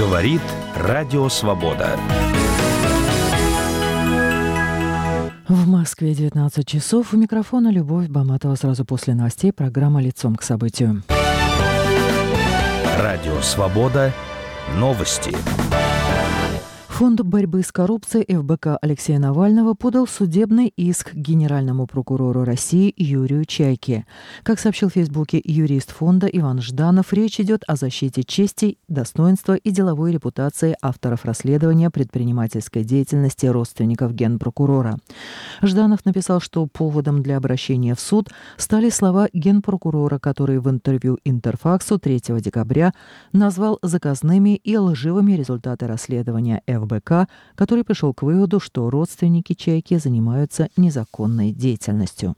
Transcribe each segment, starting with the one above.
Говорит Радио Свобода. В Москве 19 часов. У микрофона Любовь Баматова. Сразу после новостей программа «Лицом к событию». Радио Свобода. Новости. Фонд борьбы с коррупцией ФБК Алексея Навального подал судебный иск к генеральному прокурору России Юрию Чайке. Как сообщил в Фейсбуке юрист фонда Иван Жданов, речь идет о защите чести, достоинства и деловой репутации авторов расследования предпринимательской деятельности родственников генпрокурора. Жданов написал, что поводом для обращения в суд стали слова генпрокурора, который в интервью Интерфаксу 3 декабря назвал заказными и лживыми результаты расследования ФБК, который пришел к выводу, что родственники Чайки занимаются незаконной деятельностью.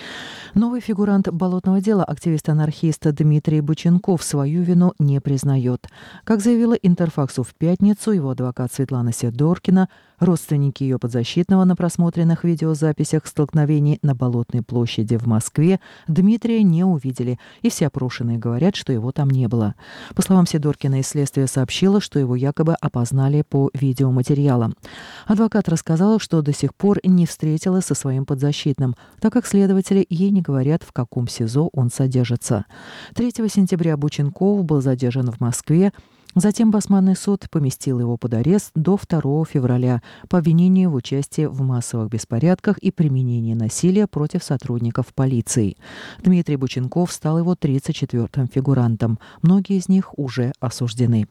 Новый фигурант болотного дела, активист-анархист Дмитрий Боченков, свою вину не признает. Как заявила Интерфаксу в пятницу его адвокат Светлана Сидоркина, родственники ее подзащитного на просмотренных видеозаписях столкновений на Болотной площади в Москве Дмитрия не увидели, и все опрошенные говорят, что его там не было. По словам Сидоркина, из следствия сообщило, что его якобы опознали по видеоматериалам. Адвокат рассказала, что до сих пор не встретилась со своим подзащитным, так как следователи ей не говорят, в каком СИЗО он содержится. 3 сентября Боченков был задержан в Москве. Затем Басманный суд поместил его под арест до 2 февраля по обвинению в участии в массовых беспорядках и применении насилия против сотрудников полиции. Дмитрий Боченков стал его 34-м фигурантом. Многие из них уже осуждены.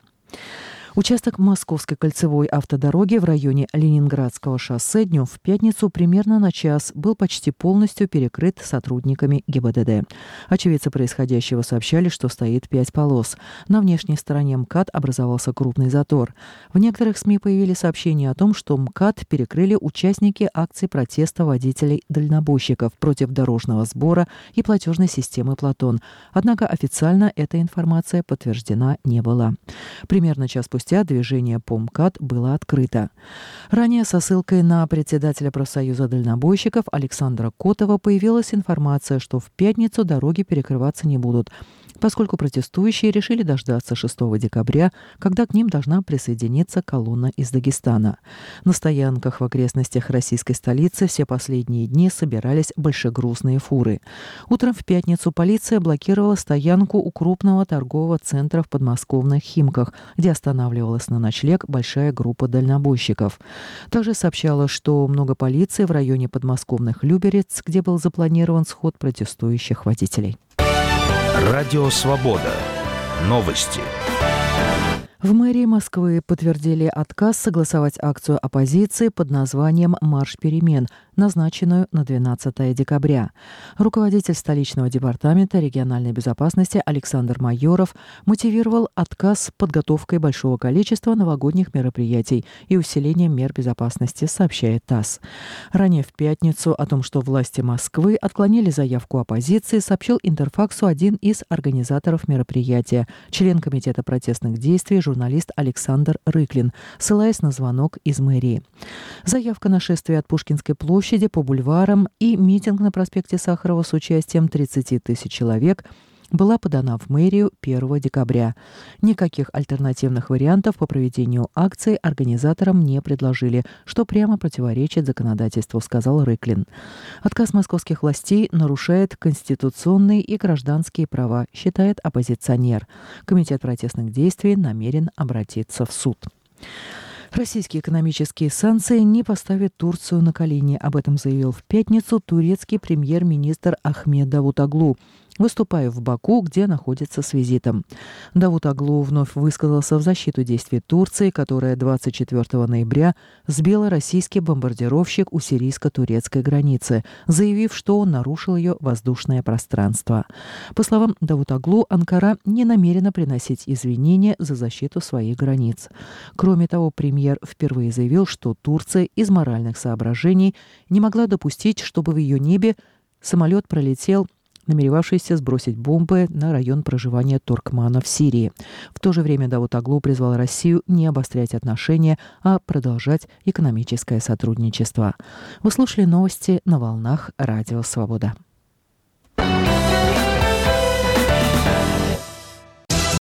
Участок Московской кольцевой автодороги в районе Ленинградского шоссе днем в пятницу примерно на час был почти полностью перекрыт сотрудниками ГИБДД. Очевидцы происходящего сообщали, что стоит 5 полос. На внешней стороне МКАД образовался крупный затор. В некоторых СМИ появились сообщения о том, что МКАД перекрыли участники акции протеста водителей-дальнобойщиков против дорожного сбора и платежной системы «Платон». Однако официально эта информация подтверждена не была. Примерно час спустя движение по МКАД было открыто. Ранее со ссылкой на председателя профсоюза дальнобойщиков Александра Котова появилась информация, что в пятницу дороги перекрываться не будут, поскольку протестующие решили дождаться 6 декабря, когда к ним должна присоединиться колонна из Дагестана. На стоянках в окрестностях российской столицы все последние дни собирались большегрузные фуры. Утром в пятницу полиция блокировала стоянку у крупного торгового центра в подмосковных Химках, где останавливалась на ночлег большая группа дальнобойщиков. Также сообщала, что много полиции в районе подмосковных Люберец, где был запланирован сход протестующих водителей. Радио Свобода. Новости. В мэрии Москвы подтвердили отказ согласовать акцию оппозиции под названием «Марш перемен», назначенную на 12 декабря. Руководитель столичного департамента региональной безопасности Александр Майоров мотивировал отказ подготовкой большого количества новогодних мероприятий и усилением мер безопасности, сообщает ТАСС. Ранее в пятницу о том, что власти Москвы отклонили заявку оппозиции, сообщил Интерфаксу один из организаторов мероприятия, член комитета протестных действий журналист Александр Рыклин, ссылаясь на звонок из мэрии. Заявка на шествие от Пушкинской площади по бульварам и митинг на проспекте Сахарова с участием 30 тысяч человек была подана в мэрию 1 декабря. Никаких альтернативных вариантов по проведению акции организаторам не предложили, что прямо противоречит законодательству, сказал Рыклин. Отказ московских властей нарушает конституционные и гражданские права, считает оппозиционер. Комитет протестных действий намерен обратиться в суд. Российские экономические санкции не поставят Турцию на колени. Об этом заявил в пятницу турецкий премьер-министр Ахмед Давутоглу, выступая в Баку, где находится с визитом. Давутоглу вновь высказался в защиту действий Турции, которая 24 ноября сбила российский бомбардировщик у сирийско-турецкой границы, заявив, что он нарушил ее воздушное пространство. По словам Давутоглу, Анкара не намерена приносить извинения за защиту своих границ. Кроме того, премьер впервые заявил, что Турция из моральных соображений не могла допустить, чтобы в ее небе самолет пролетел, намеревавшийся сбросить бомбы на район проживания туркманов в Сирии. В то же время Давутоглу призвал Россию не обострять отношения, а продолжать экономическое сотрудничество. Вы слушали новости на волнах Радио Свобода.